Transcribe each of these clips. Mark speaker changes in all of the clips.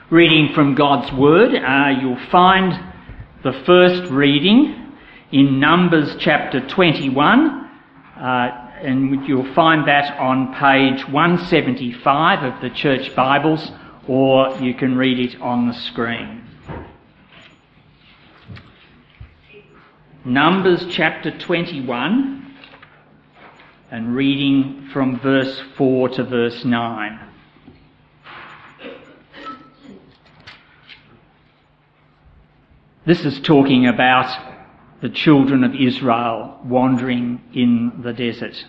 Speaker 1: Reading from God's Word, you'll find the first reading in Numbers chapter 21, and you'll find that on page 175 of the Church Bibles, or you can read it on the screen. Numbers chapter 21, and reading from verse 4 to verse 9. This is talking about the children of Israel wandering in the desert.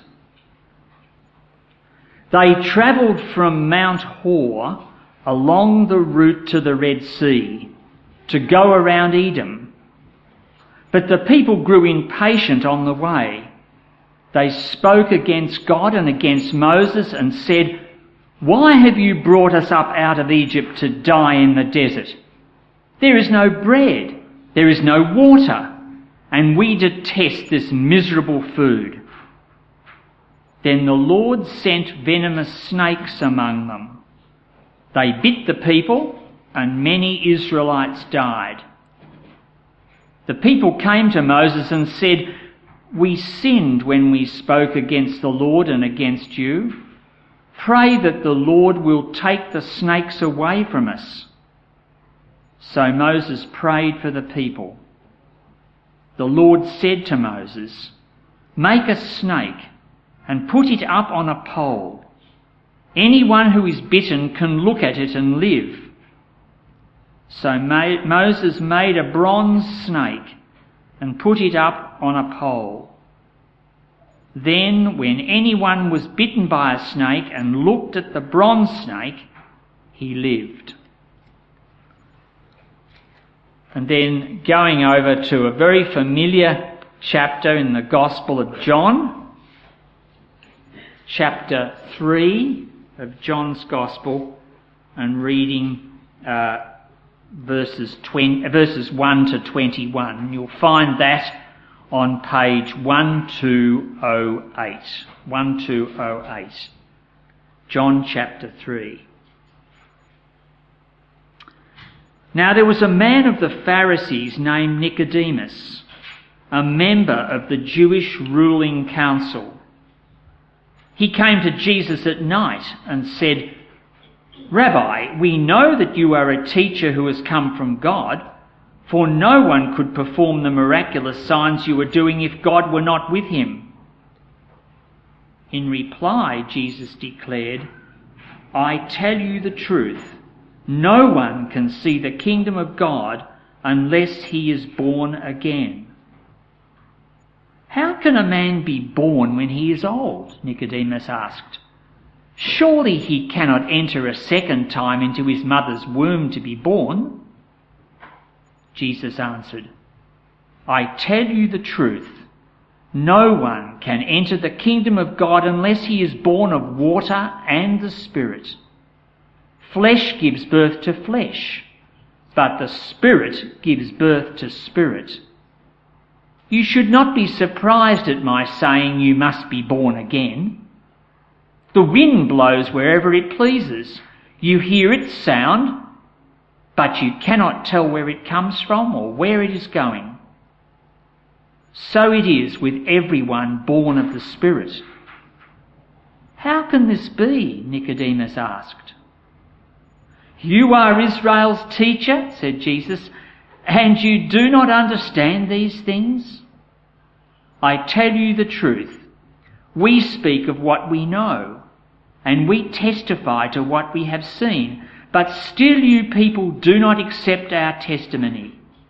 Speaker 1: They travelled from Mount Hor along the route to the Red Sea to go around Edom. But the people grew impatient on the way. They spoke against God and against Moses and said, "Why have you brought us up out of Egypt to die in the desert? There is no bread. There is no water, and we detest this miserable food." Then the Lord sent venomous snakes among them. They bit the people, and many Israelites died. The people came to Moses and said, "We sinned when we spoke against the Lord and against you. Pray that the Lord will take the snakes away from us." So Moses prayed for the people. The Lord said to Moses, "Make a snake and put it up on a pole. Anyone who is bitten can look at it and live." So Moses made a bronze snake and put it up on a pole. Then when anyone was bitten by a snake and looked at the bronze snake, he lived. And then going over to a very familiar chapter in the Gospel of John, chapter 3 of John's Gospel, and reading verses 1 to 21. And you'll find that on page 1208. 1208. John chapter 3. Now there was a man of the Pharisees named Nicodemus, a member of the Jewish ruling council. He came to Jesus at night and said, "Rabbi, we know that you are a teacher who has come from God, for no one could perform the miraculous signs you are doing if God were not with him." In reply, Jesus declared, "I tell you the truth. No one can see the kingdom of God unless he is born again." "How can a man be born when he is old?" Nicodemus asked. "Surely he cannot enter a second time into his mother's womb to be born." Jesus answered, "I tell you the truth. No one can enter the kingdom of God unless he is born of water and the Spirit. Flesh gives birth to flesh, but the Spirit gives birth to spirit. You should not be surprised at my saying you must be born again. The wind blows wherever it pleases. You hear its sound, but you cannot tell where it comes from or where it is going. So it is with everyone born of the Spirit." "How can this be?" Nicodemus asked. "You are Israel's teacher," said Jesus, "and you do not understand these things? I tell you the truth. We speak of what we know, and we testify to what we have seen, but still you people do not accept our testimony.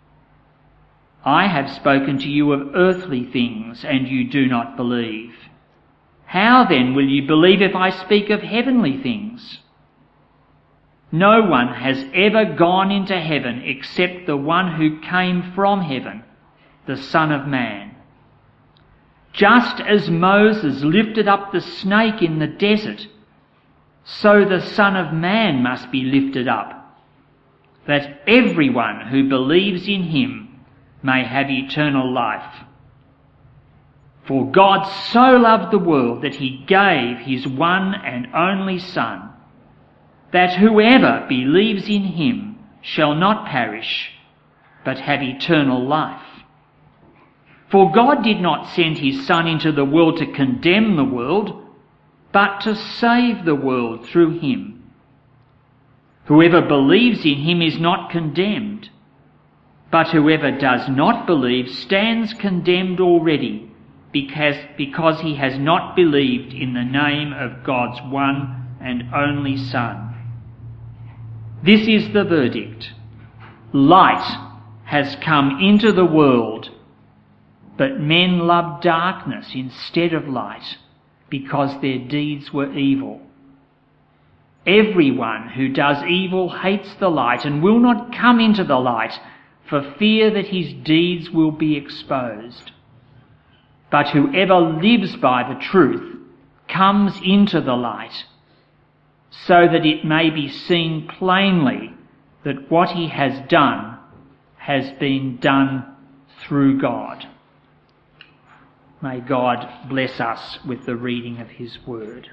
Speaker 1: I have spoken to you of earthly things, and you do not believe. How then will you believe if I speak of heavenly things? No one has ever gone into heaven except the one who came from heaven, the Son of Man. Just as Moses lifted up the snake in the desert, so the Son of Man must be lifted up, that everyone who believes in him may have eternal life. For God so loved the world that he gave his one and only Son, that whoever believes in him shall not perish, but have eternal life. For God did not send his Son into the world to condemn the world, but to save the world through him. Whoever believes in him is not condemned, but whoever does not believe stands condemned already, because he has not believed in the name of God's one and only Son. This is the verdict. Light has come into the world, but men loved darkness instead of light, because their deeds were evil. Everyone who does evil hates the light and will not come into the light, for fear that his deeds will be exposed. But whoever lives by the truth comes into the light, so that it may be seen plainly that what he has done has been done through God. May God bless us with the reading of his word.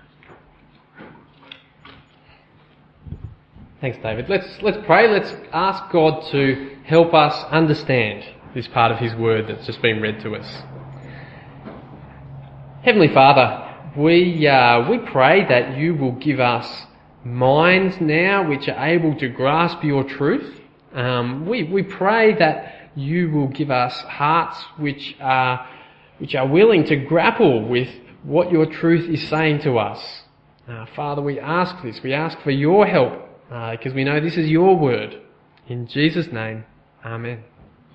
Speaker 2: Thanks, David. Let's pray. Let's ask God to help us understand this part of his word that's just been read to us. Heavenly Father, we pray that you will give us minds now which are able to grasp your truth. We pray that you will give us hearts which are willing to grapple with what your truth is saying to us. Father, we ask this. We ask for your help because we know this is your word. In Jesus' name, amen.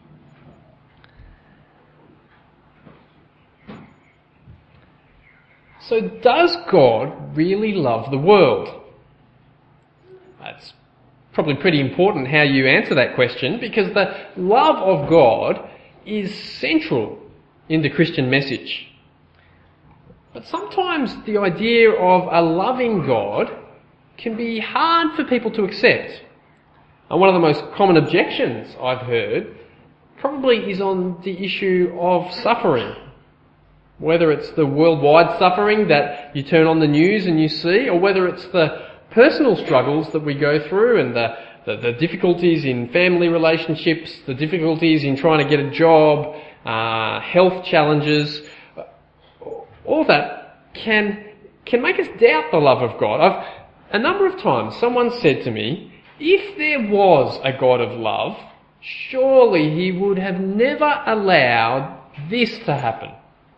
Speaker 2: So does God really love the world? That's probably pretty important how you answer that question, because the love of God is central in the Christian message. But sometimes the idea of a loving God can be hard for people to accept. And one of the most common objections I've heard probably is on the issue of suffering. Whether it's the worldwide suffering that you turn on the news and you see, or whether it's the personal struggles that we go through and the difficulties in family relationships, the difficulties in trying to get a job, health challenges, all that can make us doubt the love of God. A number of times someone said to me, if there was a God of love, surely he would have never allowed this to happen.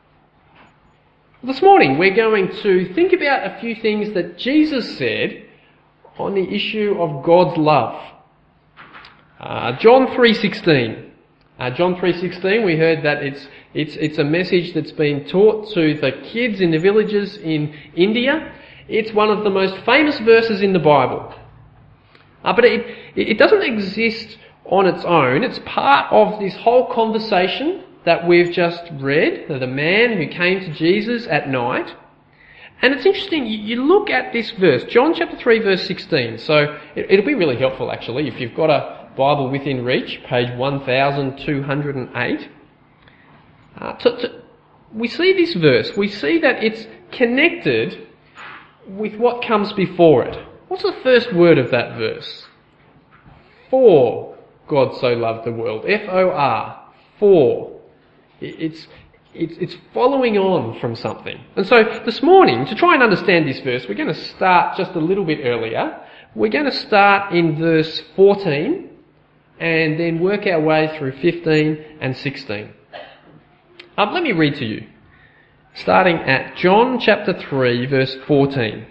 Speaker 2: This morning we're going to think about a few things that Jesus said on the issue of God's love. John 3:16. John 3:16, we heard that it's a message that's been taught to the kids in the villages in India. It's one of the most famous verses in the Bible. But it doesn't exist on its own. It's part of this whole conversation that we've just read, the man who came to Jesus at night. And it's interesting, you look at this verse, John chapter 3 verse 16. So it'll be really helpful actually if you've got a Bible within reach, page 1208. We see this verse, we see that it's connected with what comes before it. What's the first word of that verse? For God so loved the world. F-O-R. For. It's following on from something. And so this morning, to try and understand this verse, we're going to start just a little bit earlier. We're going to start in verse 14 and then work our way through 15 and 16. Let me read to you, starting at John chapter 3 verse 14.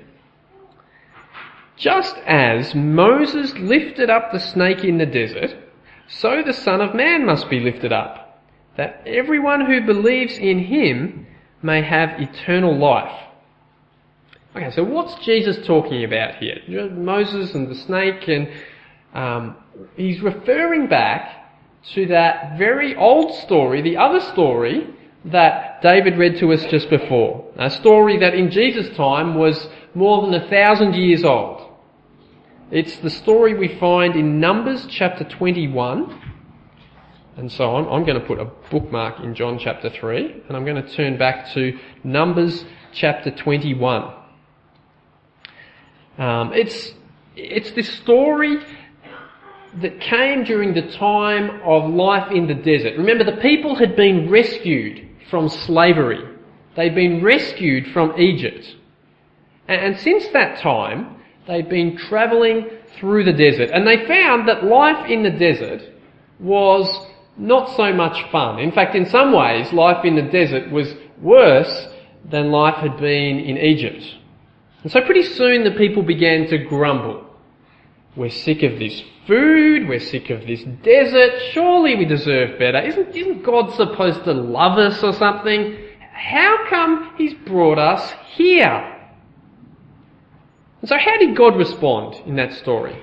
Speaker 2: Just as Moses lifted up the snake in the desert, so the Son of Man must be lifted up, that everyone who believes in him may have eternal life. Okay, so what's Jesus talking about here? Moses and the snake, and he's referring back to that very old story, the other story that David read to us just before. A story that in Jesus' time was more than 1,000 years old. It's the story we find in Numbers chapter 21. And so I'm going to put a bookmark in John chapter 3, and I'm going to turn back to Numbers chapter 21. It's It's this story that came during the time of life in the desert. Remember, the people had been rescued from slavery. They'd been rescued from Egypt. And since that time, they'd been travelling through the desert. And they found that life in the desert was not so much fun. In fact, in some ways, life in the desert was worse than life had been in Egypt. And so pretty soon the people began to grumble. We're sick of this food, we're sick of this desert, surely we deserve better. Isn't God supposed to love us or something? How come He's brought us here? And so how did God respond in that story?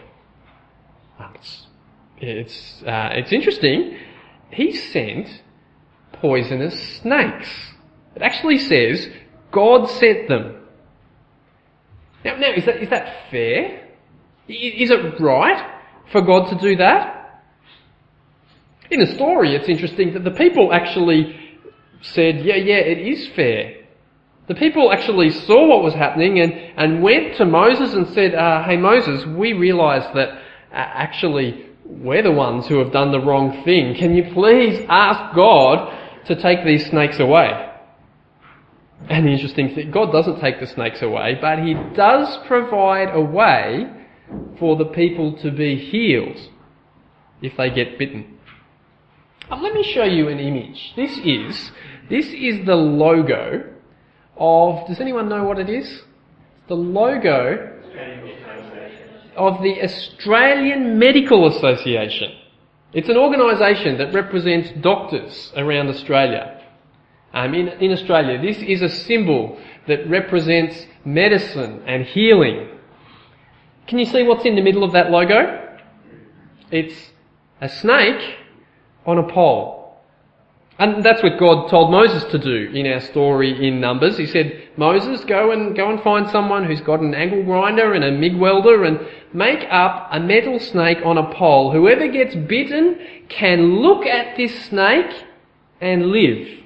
Speaker 2: It's interesting. He sent poisonous snakes. It actually says God sent them. Now is that fair? Is it right for God to do that? In the story, it's interesting that the people actually said, yeah, it is fair. The people actually saw what was happening and went to Moses and said, hey Moses, we realise that actually we're the ones who have done the wrong thing. Can you please ask God to take these snakes away? And the interesting thing, God doesn't take the snakes away, but He does provide a way for the people to be healed if they get bitten. Let me show you an image. This is the logo of, does anyone know what it is? The logo of the Australian Medical Association. It's an organisation that represents doctors around Australia. In Australia, this is a symbol that represents medicine and healing. Can you see what's in the middle of that logo? It's a snake on a pole. And that's what God told Moses to do in our story in Numbers. He said, Moses, go and find someone who's got an angle grinder and a MIG welder and make up a metal snake on a pole. Whoever gets bitten can look at this snake and live.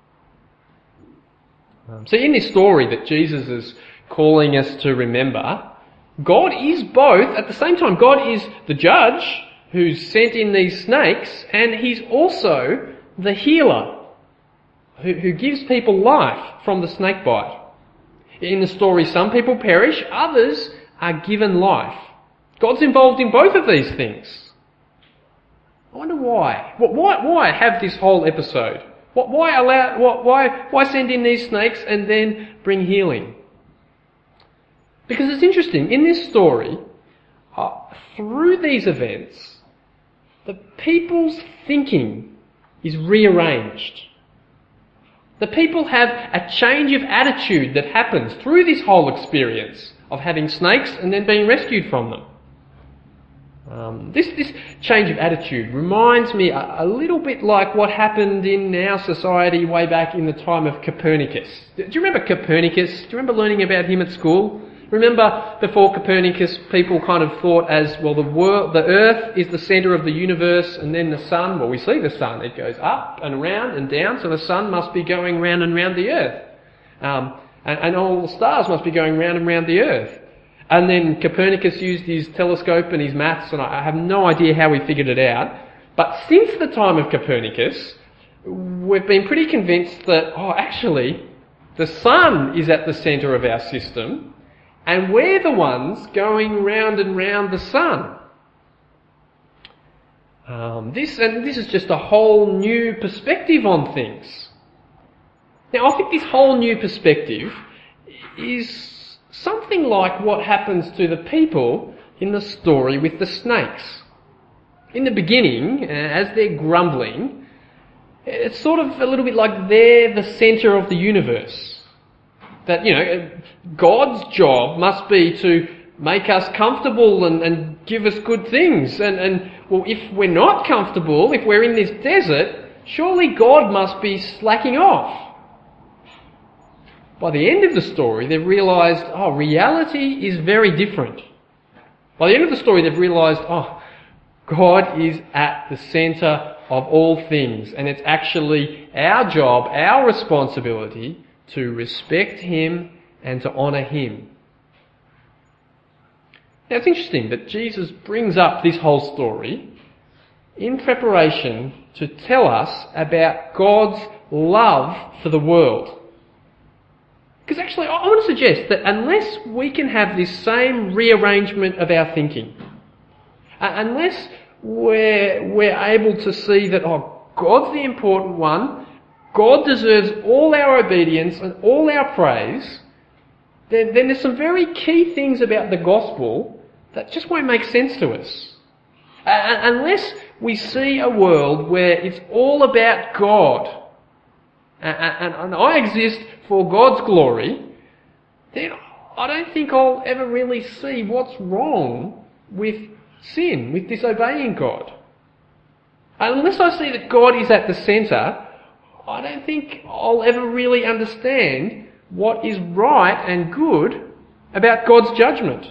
Speaker 2: So in this story that Jesus is calling us to remember, God is both, at the same time, God is the judge who's sent in these snakes, and He's also the healer who gives people life from the snake bite. In the story, some people perish, others are given life. God's involved in both of these things. I wonder why. Why have this whole episode? Why send in these snakes and then bring healing? Because it's interesting, in this story, through these events, the people's thinking is rearranged. The people have a change of attitude that happens through this whole experience of having snakes and then being rescued from them. This change of attitude reminds me a little bit like what happened in our society way back in the time of Copernicus. Do you remember Copernicus? Do you remember learning about him at school? Remember, before Copernicus, people kind of thought as, well, the Earth is the centre of the universe, and then the sun, well, we see the sun, it goes up and round and down, so the sun must be going round and round the Earth. And all the stars must be going round and round the Earth. And then Copernicus used his telescope and his maths, and I have no idea how he figured it out. But since the time of Copernicus, we've been pretty convinced that, actually, the sun is at the centre of our system, and we're the ones going round and round the sun. This is just a whole new perspective on things. Now, I think this whole new perspective is something like what happens to the people in the story with the snakes. In the beginning, as they're grumbling, it's sort of a little bit like they're the centre of the universe. That, God's job must be to make us comfortable and give us good things. And well, if we're not comfortable, if we're in this desert, surely God must be slacking off. By the end of the story, they've realised, reality is very different. By the end of the story, they've realised, God is at the centre of all things, and it's actually our job, our responsibility to respect Him and to honour Him. Now it's interesting that Jesus brings up this whole story in preparation to tell us about God's love for the world. Because actually I want to suggest that unless we can have this same rearrangement of our thinking, unless we're able to see that, God's the important one, God deserves all our obedience and all our praise, then there's some very key things about the gospel that just won't make sense to us. Unless we see a world where it's all about God, and I exist for God's glory, then I don't think I'll ever really see what's wrong with sin, with disobeying God. Unless I see that God is at the centre, I don't think I'll ever really understand what is right and good about God's judgment.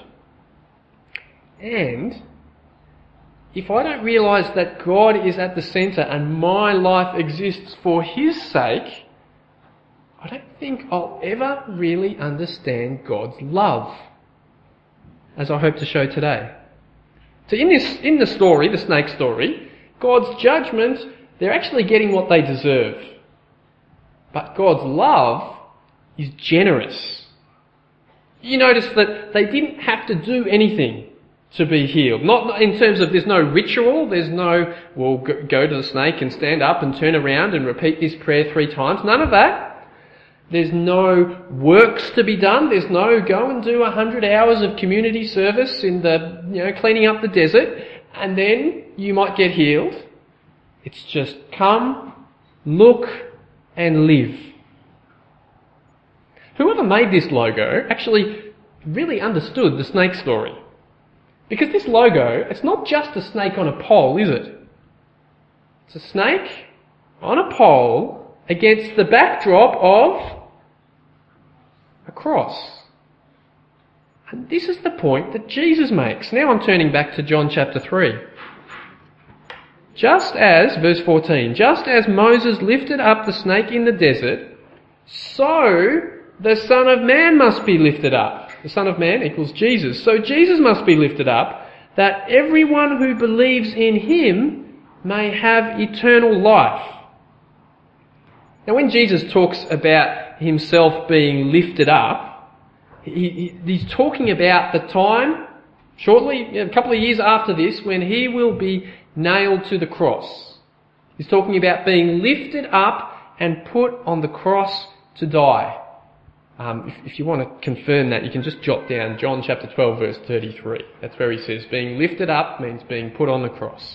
Speaker 2: And if I don't realise that God is at the centre and my life exists for His sake, I don't think I'll ever really understand God's love, as I hope to show today. So in the story, the snake story, God's judgment, they're actually getting what they deserve. But God's love is generous. You notice that they didn't have to do anything to be healed. Not in terms of there's no ritual, there's no, well, go to the snake and stand up and turn around and repeat this prayer 3 times. None of that. There's no works to be done. There's no go and do 100 hours of community service in the, cleaning up the desert and then you might get healed. It's just come, look and live. Whoever made this logo actually really understood the snake story. Because this logo, it's not just a snake on a pole, is it? It's a snake on a pole against the backdrop of a cross. And this is the point that Jesus makes. Now I'm turning back to John chapter 3. Just as, verse 14, just as Moses lifted up the snake in the desert, so the Son of Man must be lifted up. The Son of Man equals Jesus. So Jesus must be lifted up, that everyone who believes in Him may have eternal life. Now when Jesus talks about Himself being lifted up, He's talking about the time, shortly, a couple of years after this, when He will be nailed to the cross. He's talking about being lifted up and put on the cross to die. If you want to confirm that, you can just jot down John chapter 12 verse 33. That's where He says being lifted up means being put on the cross.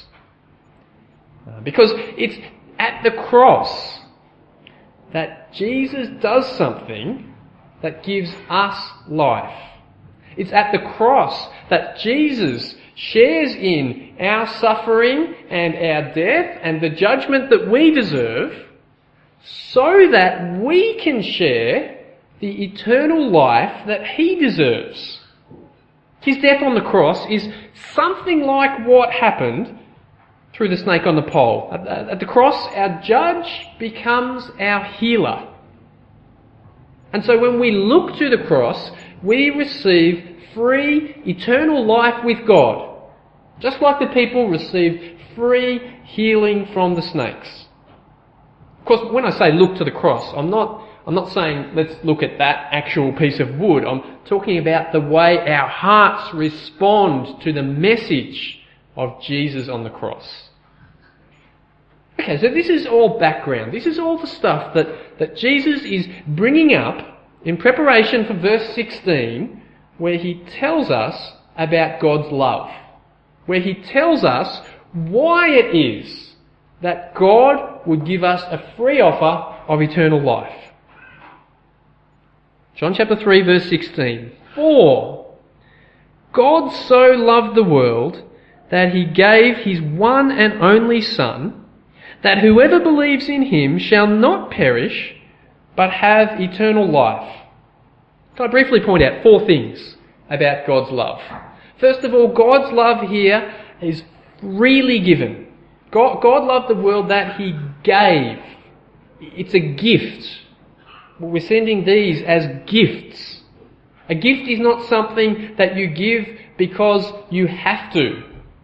Speaker 2: Because it's at the cross that Jesus does something that gives us life. It's at the cross that Jesus shares in our suffering and our death and the judgment that we deserve, so that we can share the eternal life that He deserves. His death on the cross is something like what happened through the snake on the pole. At the cross, our judge becomes our healer. And so when we look to the cross, we receive free eternal life with God, just like the people received free healing from the snakes. Of course, when I say look to the cross, I'm not saying let's look at that actual piece of wood. I'm talking about the way our hearts respond to the message of Jesus on the cross. Okay, so this is all background. This is all the stuff that Jesus is bringing up in preparation for verse 16, where He tells us about God's love. Where He tells us why it is that God would give us a free offer of eternal life. John chapter 3 verse 16. For God so loved the world that He gave His one and only Son, that whoever believes in Him shall not perish, but have eternal life. Can I briefly point out 4 things about God's love? First of all, God's love here is freely given. God loved the world that He gave. It's a gift. We're sending these as gifts. A gift is not something that you give because you have to.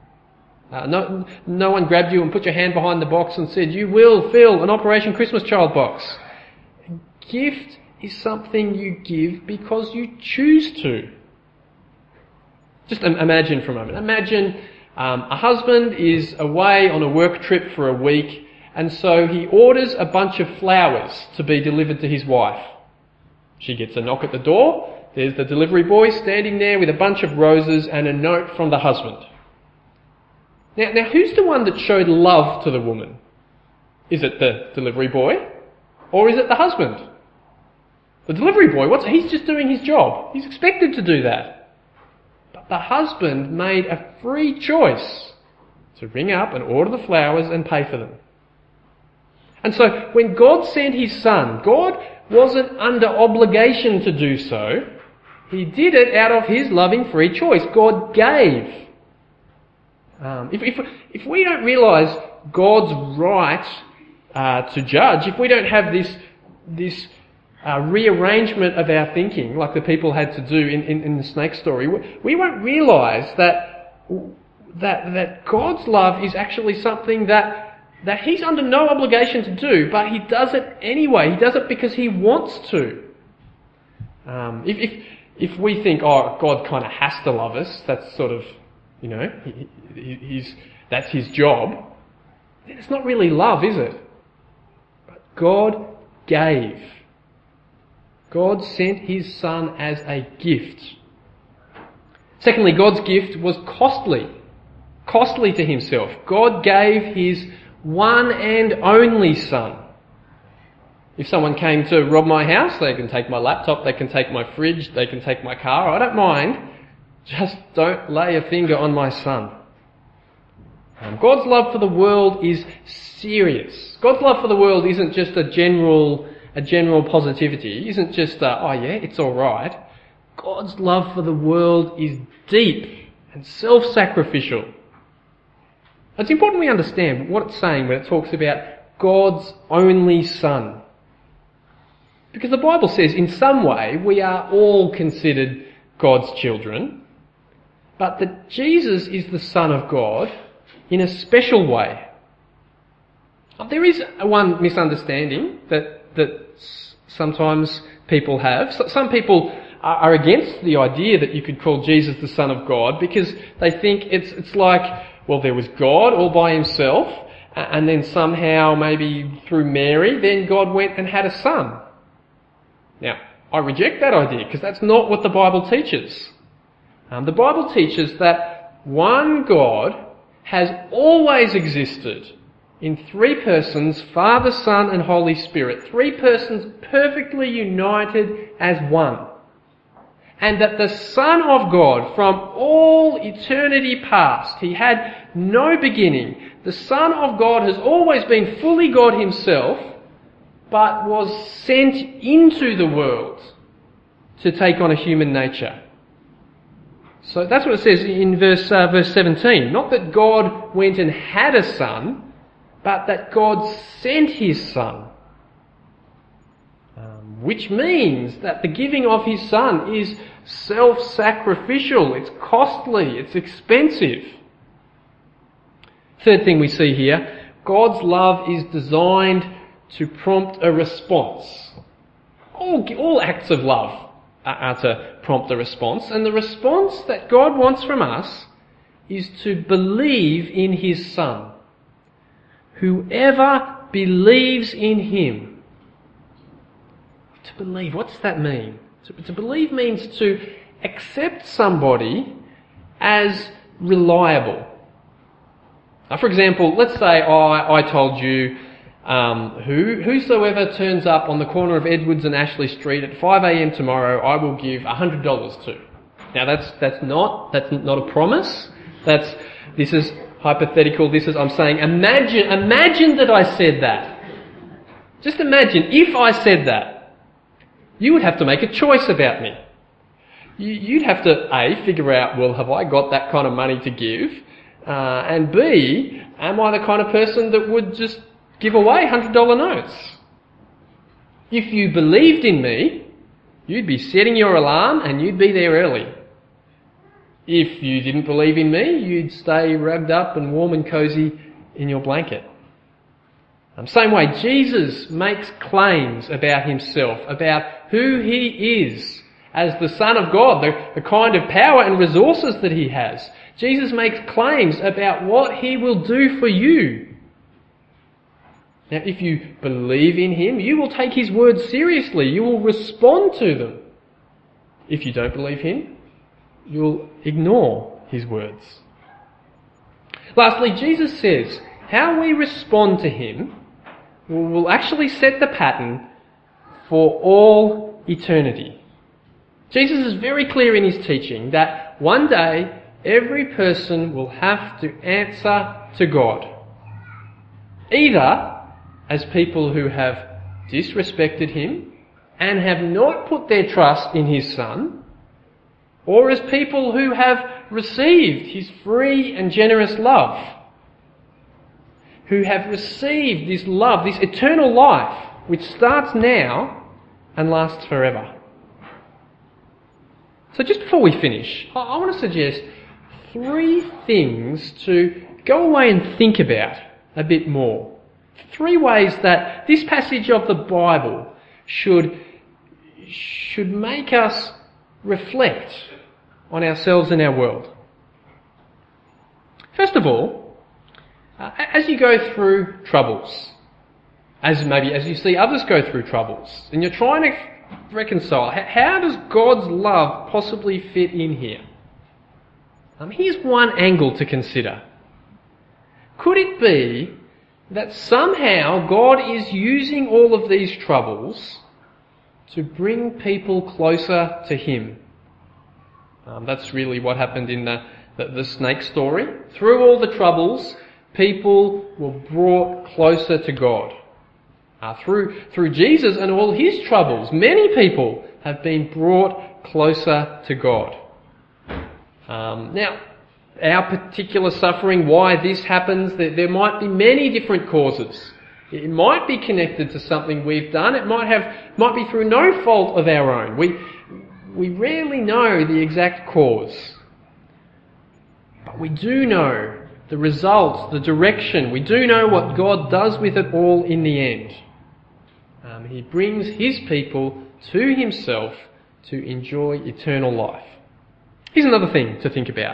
Speaker 2: No one grabbed you and put your hand behind the box and said, you will fill an Operation Christmas Child box. A gift is something you give because you choose to. Just imagine for a moment. Imagine a husband is away on a work trip for a week, and so he orders a bunch of flowers to be delivered to his wife. She gets a knock at the door. There's the delivery boy standing there with a bunch of roses and a note from the husband. Now, who's the one that showed love to the woman? Is it the delivery boy? Or is it the husband? The delivery boy, he's just doing his job. He's expected to do that. But the husband made a free choice to ring up and order the flowers and pay for them. And so, when God sent his Son, God wasn't under obligation to do so. He did it out of his loving free choice. God gave. If we don't realise God's right to judge, if we don't have this rearrangement of our thinking, like the people had to do in the snake story, we won't realise that God's love is actually something that he's under no obligation to do, but he does it anyway. He does it because he wants to. If we think, God kind of has to love us, that's sort of, that's his job, then it's not really love, is it? But God gave. God sent his Son as a gift. Secondly, God's gift was costly to himself. God gave his one and only Son. If someone came to rob my house, they can take my laptop, they can take my fridge, they can take my car, I don't mind. Just don't lay a finger on my Son. God's love for the world is serious. God's love for the world isn't just a general positivity. It isn't just, it's alright. God's love for the world is deep and self-sacrificial. It's important we understand what it's saying when it talks about God's only Son. Because the Bible says in some way we are all considered God's children, but that Jesus is the Son of God in a special way. There is one misunderstanding that sometimes people have. Some people are against the idea that you could call Jesus the Son of God because they think it's like, well, there was God all by himself, and then somehow, maybe through Mary, then God went and had a son. Now, I reject that idea because that's not what the Bible teaches. The Bible teaches that one God has always existed in three persons, Father, Son and Holy Spirit. Three persons perfectly united as one. And that the Son of God, from all eternity past, he had no beginning. The Son of God has always been fully God himself, but was sent into the world to take on a human nature. So that's what it says in verse 17. Not that God went and had a son, but that God sent his Son. Which means that the giving of his Son is self-sacrificial, it's costly, it's expensive. Third thing we see here, God's love is designed to prompt a response. All acts of love are to prompt a response, and the response that God wants from us is to believe in his Son. Whoever believes in him. To believe, what does that mean? To believe means to accept somebody as reliable. Now, for example, let's say I told you whosoever turns up on the corner of Edwards and Ashley Street at 5 a.m. tomorrow, I will give $100 to. Now that's not a promise. This is hypothetical. I'm saying imagine that I said that. Just imagine if I said that. You would have to make a choice about me. You'd have to A, figure out, well, have I got that kind of money to give? And B, am I the kind of person that would just give away $100 notes? If you believed in me, you'd be setting your alarm and you'd be there early. If you didn't believe in me, you'd stay rugged up and warm and cozy in your blanket. Same way, Jesus makes claims about himself, about who he is as the Son of God, the kind of power and resources that he has. Jesus makes claims about what he will do for you. Now, if you believe in him, you will take his words seriously. You will respond to them. If you don't believe him, you'll ignore his words. Lastly, Jesus says how we respond to him will actually set the pattern for all eternity. Jesus is very clear in his teaching that one day every person will have to answer to God. Either as people who have disrespected him and have not put their trust in his Son, or as people who have received his free and generous love, who have received this love, this eternal life, which starts now and lasts forever. So just before we finish, I want to suggest 3 things to go away and think about a bit more. 3 ways that this passage of the Bible should make us reflect on ourselves and our world. First of all, as you go through troubles, as you see others go through troubles, and you're trying to reconcile, how does God's love possibly fit in here? Here's one angle to consider. Could it be that somehow God is using all of these troubles to bring people closer to him? That's really what happened in the snake story. Through all the troubles, people were brought closer to God. Through Jesus and all his troubles, many people have been brought closer to God. Now, our particular suffering, why this happens, there might be many different causes. It might be connected to something we've done. It might be through no fault of our own. We rarely know the exact cause. But we do know the results, the direction. We do know what God does with it all in the end. He brings his people to himself to enjoy eternal life. Here's another thing to think about.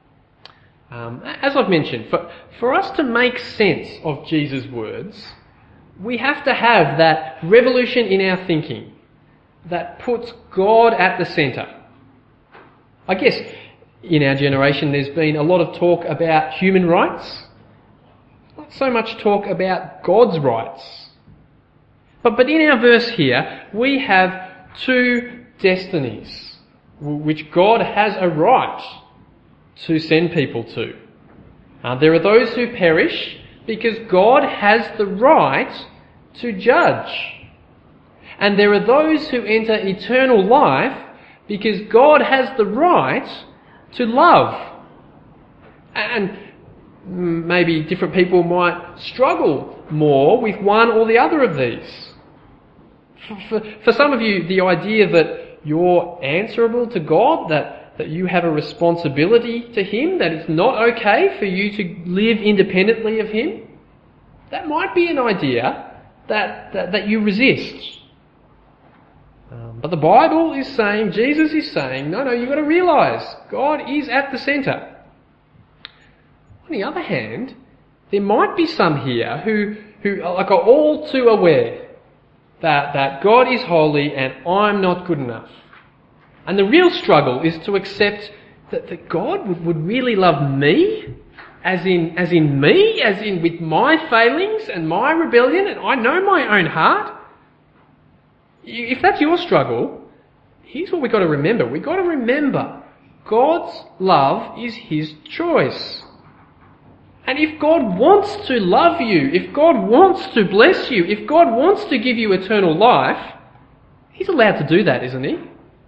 Speaker 2: As I've mentioned, for us to make sense of Jesus' words, we have to have that revolution in our thinking that puts God at the centre. I guess in our generation there's been a lot of talk about human rights, not so much talk about God's rights. But in our verse here, we have 2 destinies which God has a right to send people to. There are those who perish because God has the right to judge. And there are those who enter eternal life because God has the right to love. And maybe different people might struggle more with one or the other of these. For some of you, the idea that you're answerable to God, that you have a responsibility to him, that it's not okay for you to live independently of him, that might be an idea that you resist. But the Bible is saying, Jesus is saying, no, you've got to realise God is at the centre. On the other hand, there might be some here who are all too aware that God is holy and I'm not good enough. And the real struggle is to accept that God would really love me, as in me, as in with my failings and my rebellion, and I know my own heart. If that's your struggle, here's what we've got to remember. We've got to remember God's love is his choice. And if God wants to love you, if God wants to bless you, if God wants to give you eternal life, he's allowed to do that, isn't he?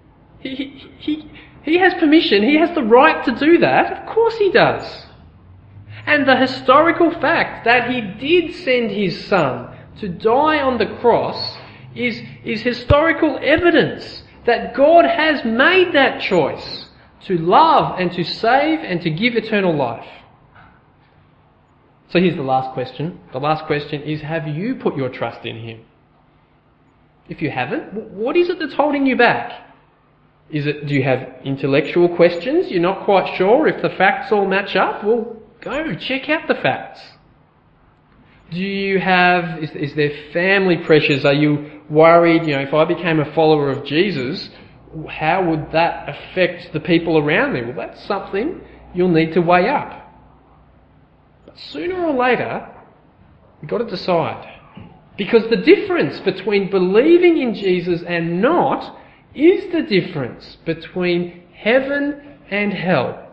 Speaker 2: He has permission, he has the right to do that. Of course he does. And the historical fact that he did send his Son to die on the cross is historical evidence that God has made that choice. to love and to save and to give eternal life. So here's the last question. The last question is, have you put your trust in him? If you haven't, what is it that's holding you back? Do you have intellectual questions? You're not quite sure if the facts all match up? Well, go check out the facts. Do you have, is there family pressures? Are you worried, if I became a follower of Jesus, how would that affect the people around me? Well, that's something you'll need to weigh up. But sooner or later, you've got to decide. Because the difference between believing in Jesus and not is the difference between heaven and hell.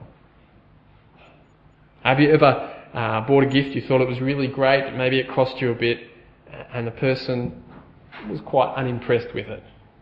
Speaker 2: Have you ever bought a gift, you thought it was really great, maybe it cost you a bit, and the person was quite unimpressed with it?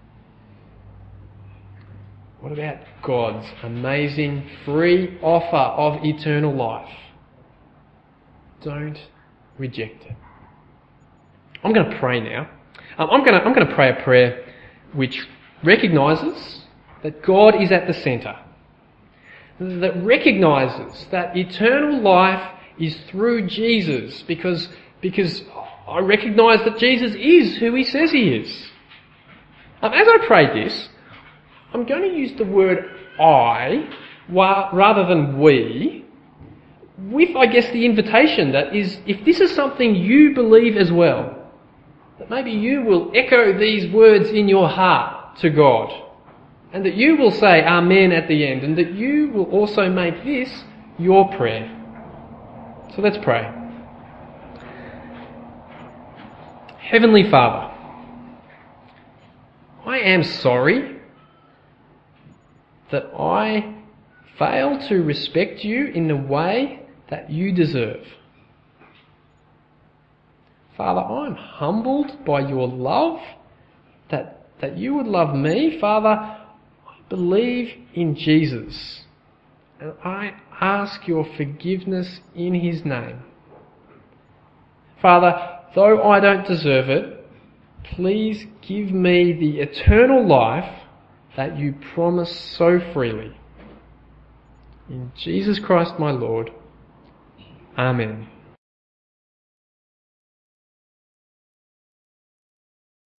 Speaker 2: What about God's amazing free offer of eternal life? Don't reject it. I'm going to pray now. I'm going to pray a prayer which recognises that God is at the centre, that recognises that eternal life is through Jesus, because I recognise that Jesus is who he says he is. As I pray this, I'm going to use the word I rather than we, with, I guess, the invitation that is, if this is something you believe as well, that maybe you will echo these words in your heart to God, and that you will say Amen at the end, and that you will also make this your prayer. So let's pray. Heavenly Father, I am sorry that I fail to respect you in the way that you deserve. Father, I'm humbled by your love, that you would love me. Father, I believe in Jesus, and I ask your forgiveness in his name. Father, though I don't deserve it, please give me the eternal life that you promise so freely. In Jesus Christ my Lord. Amen.